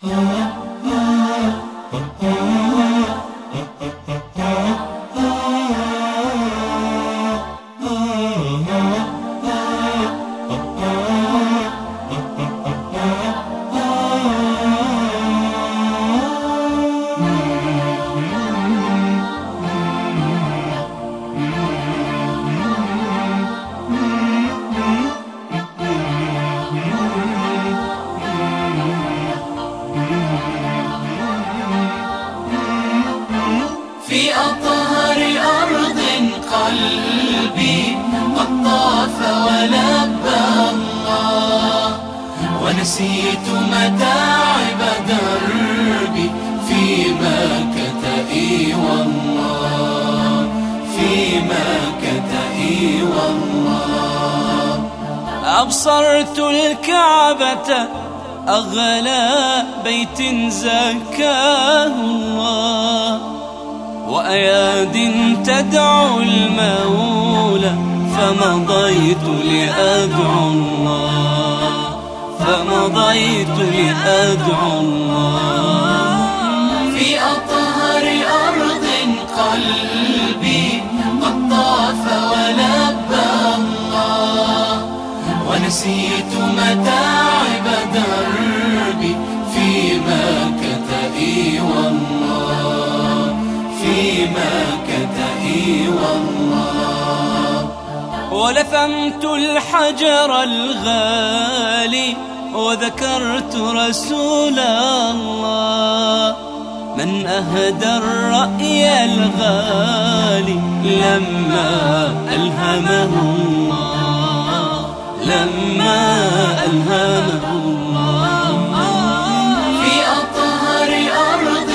في أطهر أرض قلبي قد طاف ولبى الله، ونسيت متاعب دربي في مكة والله، في مكة والله. أبصرت الكعبة أغلى بيت زكاه الله، وأياد تدعو المولى، فمضيت لأدعو الله، فمضيت لأدعو الله. في أطهر أرض قلبي قد طاف ولبى الله، ونسيت متاعب دربي في مكة والله، في مكة والله. ولثمت الحجر الغالي وذكرت رسول الله، من أهدى الرأي الغالي لما ألهمه الله، لما ألهمه الله. في أطهر أرض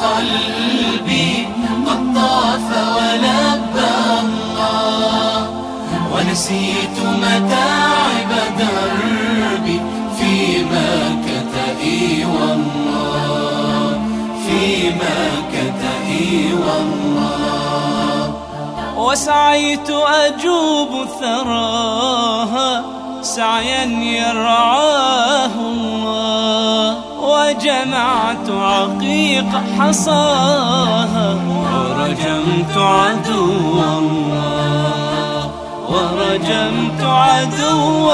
قلبي قد طاف ولبى الله، ونسيت متاعب دربي في مكة والله، في مكة والله. وسعيت أجوب ثراها سعيا يرعاه الله، وجمعت عقيق حصاها ورجمت عدو الله، ورجمت عدو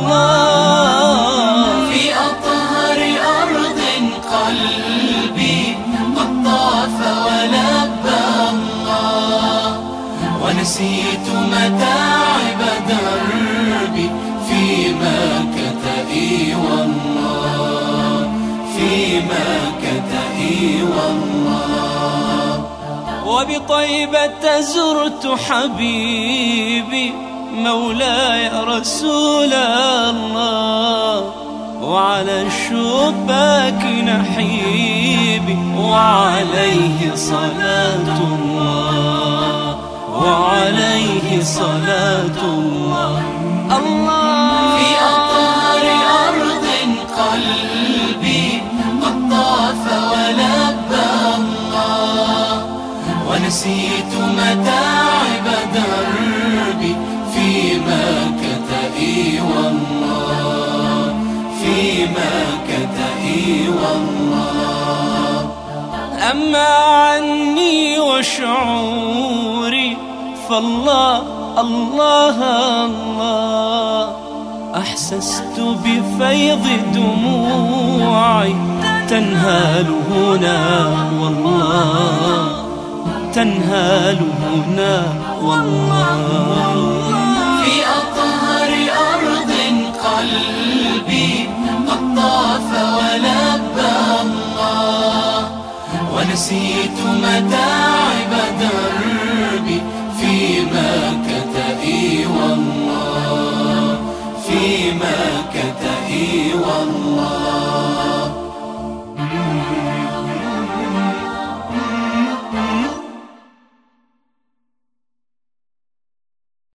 الله. في أطهر أرض قلبي قد طاف ولبى الله، ونسيت متاعب دربي في مكة والله، في مكة والله. وبطيبة زرت حبيبي مولاي رسول الله، وعلى الشباك نحيبي وعليه صلاة الله، وعليه صلاة الله. الله في أطهر أرض قلبي قد طاف ولبى الله، ونسيت متاعب دربي في مكة والله، في مكة والله. أما عني وشعوري فالله الله الله، أحسست بفيض دموعي تنهال هنا والله، تنهال هنا والله. في أطهر أرض قلبي قد طاف ولبى الله، ونسيت متاعب دربي في مكة والله، في مكة والله.